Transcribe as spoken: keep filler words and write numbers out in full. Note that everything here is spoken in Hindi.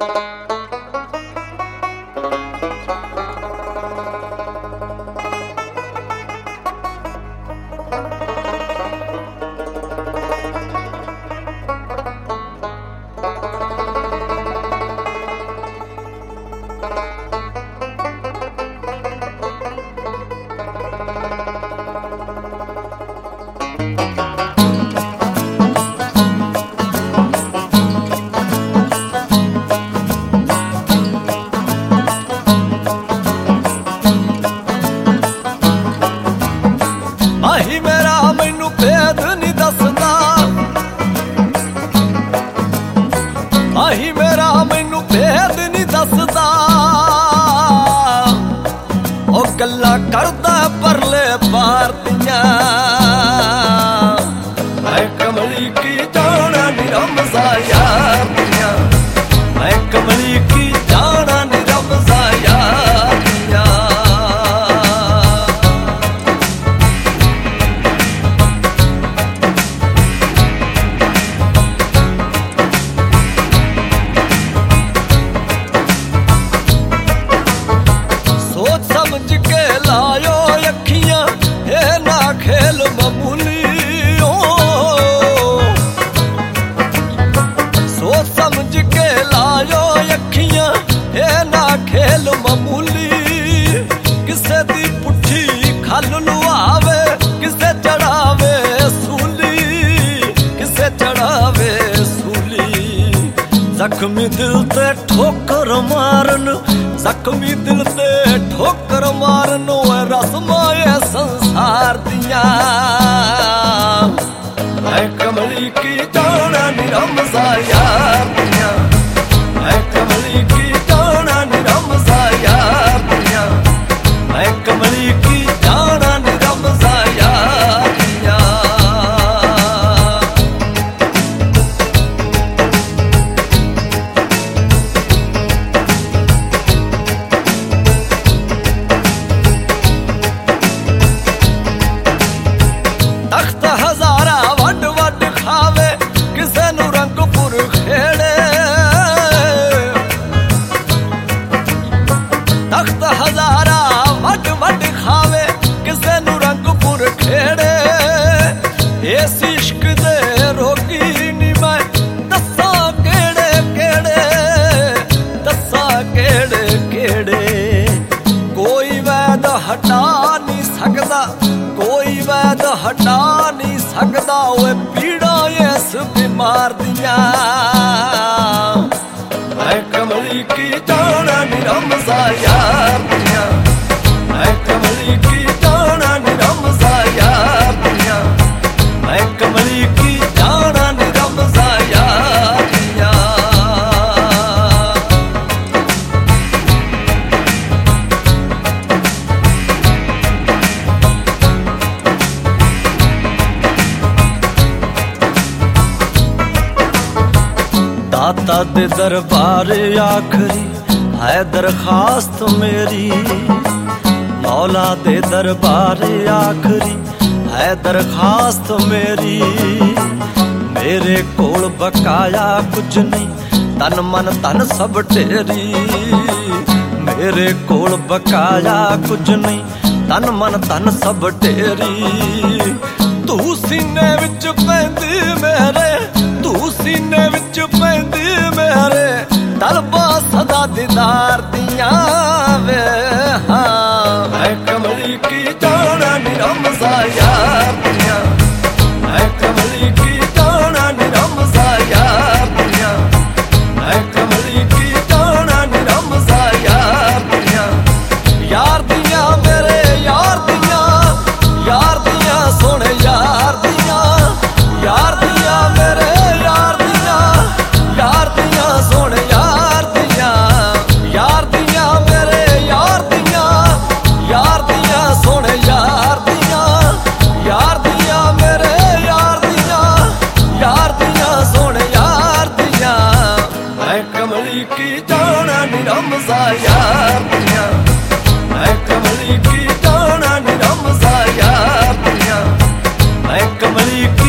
आही मेरा मैनू भेद नहीं दसदा, आही मेरा मैनू भेद नहीं दसदा, ओ गल्लां करदा परले पार दियां। मैं कमली की जाना नी रमज़ा यार दियां, मैं कमली की जाना नी रमज़ा यार दियां। समझ के लायो अखियां ये ना खेल मामूली हो, सोच समझ के लायो अखियां ये ना खेल मामूली। किसे दी पुट्ठी खल लुआवे किसे चढ़ावे सूली, किसे चढ़ावे सूली। जख्मी दिल ते ठोकर मारन, जख्मी दिल ते ठोकर मारन रस्माए संसार दियां। मैं कमली की जाना नी रमज़ा यार दियां, मैं कमली की जाना नी रमज़ा यार दियां, मैं कमली की जाना नी रमज़ा यार दियां। तख्त हजारा वड वड खावे किसे नू रंगपुर खेड़े, तख्त हजारा वड वड खावे किसे नू रंगपुर खेड़े। इस इश्क दे रोगी नी मैं दसा केड़े केड़े, दसा केड़े केड़े। कोई वैद हटा नहीं सकदा, कोई वैद हटा नहीं सकदा ओए पीड़ा इस बीमार दियां। मैं कमली की जाना नी रमज़ा यार दियां, मैं कमली की जाना नी रमज़ा यार दियां, मैं कमली की जाना नी रमज़ा यार दियां। दाता दे दरबार आखरी है दरखास्त मेरी, मौला दे दरबार आखरी है दरखास्त मेरी। मेरे कोल बकाया कुछ नहीं तन मन तन सब ढेरी, मेरे कोल बकाया कुछ नहीं तन मन तन सब ढेरी। तू सीने विच पैंदी मेरे, तू सीने विच पैंदी मेरे, तलबा सदा दीदार दियां वे। हाँ मैं कमली की जाना नी रमज़ा यार दियां, मैं कमली की जाना नी रमज़ा यार दियां, मैं कमली की जाना नी रमज़ा यार दियां। यार दियां मेरे यार दियां, यार दियां सोने यार दियां, यार दियां मेरे यार दियां, यार दियां सोने यार दियां, यार दियां मेरे यार दियां, यार दियां सोने यार दियां, यार दियां मेरे यार दियां, यार दियां सोने यार दियां। मैं कमली की जाना नी रमज़ा यार दियां, मैं कमली की जाना नी रमज़ा यार दियां, मैं कमली